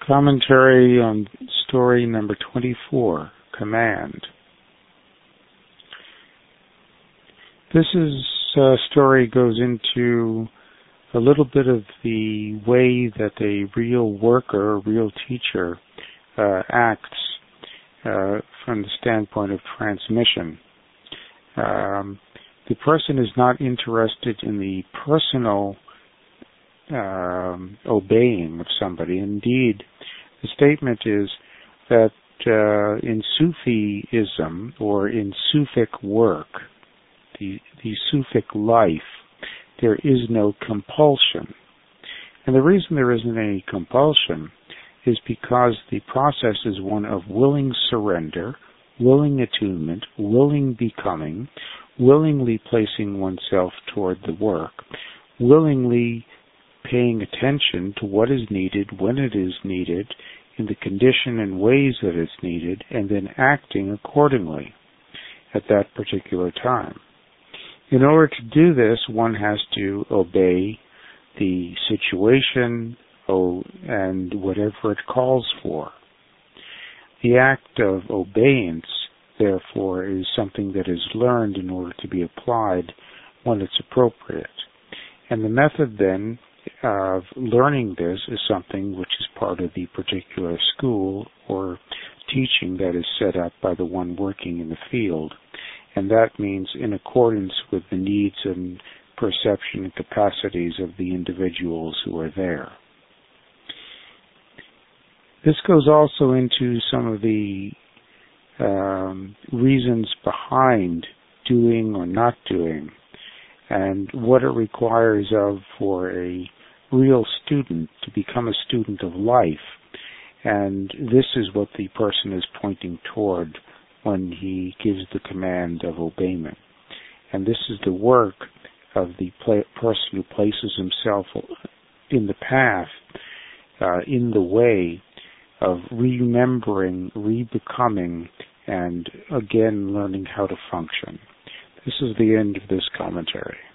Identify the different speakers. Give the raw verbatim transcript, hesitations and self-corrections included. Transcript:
Speaker 1: Commentary on story number twenty-four, Command. This is, uh, story goes into a little bit of the way that a real worker, a real teacher, uh, acts uh, from the standpoint of transmission. Um, the person is not interested in the personal um, obeying of somebody. Indeed, the statement is that uh, in Sufism or in Sufic work, the, the Sufic life, there is no compulsion. And the reason there isn't any compulsion is because the process is one of willing surrender, willing attunement, willing becoming, willingly placing oneself toward the work, willingly paying attention to what is needed, when it is needed, in the condition and ways that it's needed, and then acting accordingly at that particular time. In order to do this, one has to obey the situation oh, and whatever it calls for. The act of obeyance, therefore, is something that is learned in order to be applied when it's appropriate. And the method, then, of learning this is something which is part of the particular school or teaching that is set up by the one working in the field. And that means in accordance with the needs and perception and capacities of the individuals who are there. This goes also into some of the um, reasons behind doing or not doing, and what it requires of for a real student to become a student of life. And this is what the person is pointing toward when he gives the command of obeyment. And this is the work of the pla- person who places himself in the path, uh, in the way of remembering, re-becoming, and again learning how to function. This is the end of this commentary.